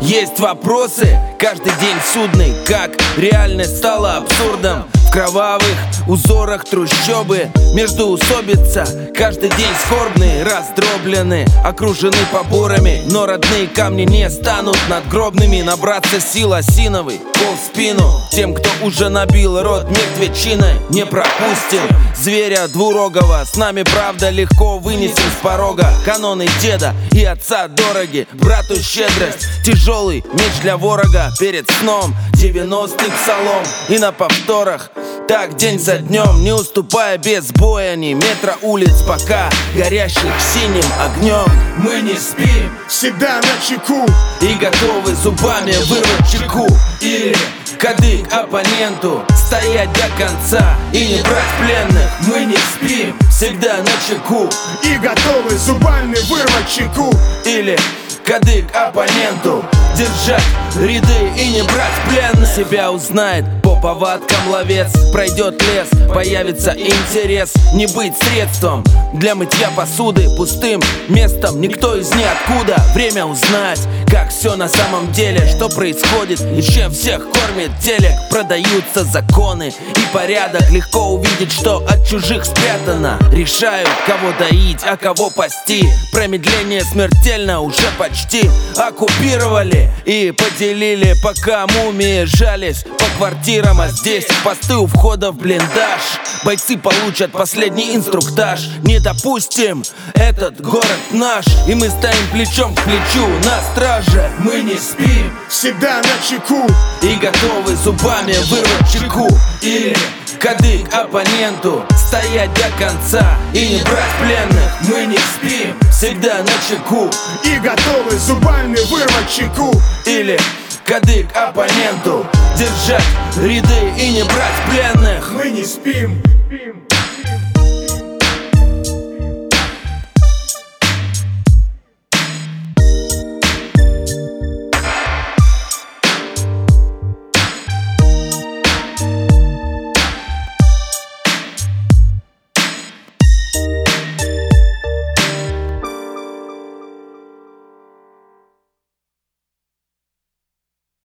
Есть вопросы, каждый день судный. Как реальность стала абсурдом. В кровавых узорах трущобы, междоусобица, каждый день скорбные, раздроблены, окружены поборами. Но родные камни не станут надгробными. Набраться сил осиновый, пол в спину. Тем, кто уже набил рот мертвечиной, не пропустим зверя двурогого. С нами правда легко вынесем с порога. Каноны деда и отца дороги, брату щедрость, тяжелый меч для ворога. Перед сном 90-х псалом и на повторах. Так день за днем, не уступая без боя ни метра улиц, пока горящих синим огнем. Мы не спим, всегда на чеку и готовы зубами вырвать чеку. Или кадык оппоненту, стоять до конца и не брать пленных. Мы не спим, всегда на чеку и готовы зубами вырвать чеку. Или кадык оппоненту, держать ряды и не брать пленных. Себя узнает по повадкам ловец, пройдет лес, появится интерес. Не быть средством для мытья посуды, пустым местом никто из ниоткуда. Время узнать, как все на самом деле, что происходит и чем всех кормит телек. Продаются законы и порядок, легко увидеть, что от чужих спрятано. Решают, кого доить, а кого пасти. Промедление смертельно уже почти оккупировали и поделили, пока мумии жались по квартирам. А здесь посты у входа в блиндаж. Бойцы получат последний инструктаж. Не допустим, этот город наш, и мы стоим плечом к плечу на страже. Мы не спим, всегда на чеку и готовы зубами вырвать чеку. Или кадык оппоненту, стоять до конца и не брать пленных. Мы не спим, всегда на чеку и готовы зубами вырвать чеку. Или кадык оппоненту, держать ряды и не брать пленных. Мы не спим.